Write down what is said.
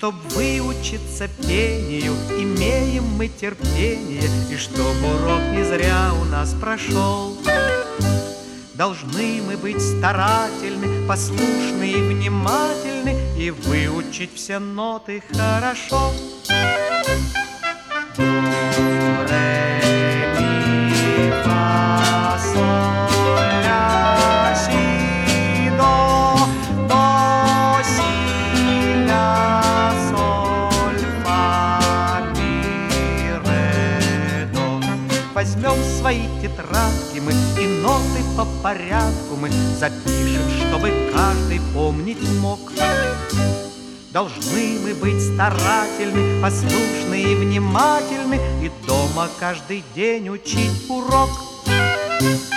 Чтоб выучиться пению, имеем мы терпение, и чтоб урок не зря у нас прошел. Должны мы быть старательны, послушны и внимательны, и выучить все ноты хорошо. До, ре, ми, фа, соль, ля, си, до, си, ля, соль, фа, ми, ре, до. Возьмем свои тетрадки мы и ноты по порядку мы запишем, чтобы каждый помнить мог. Должны мы быть старательны, послушны и внимательны, и дома каждый день учить урок.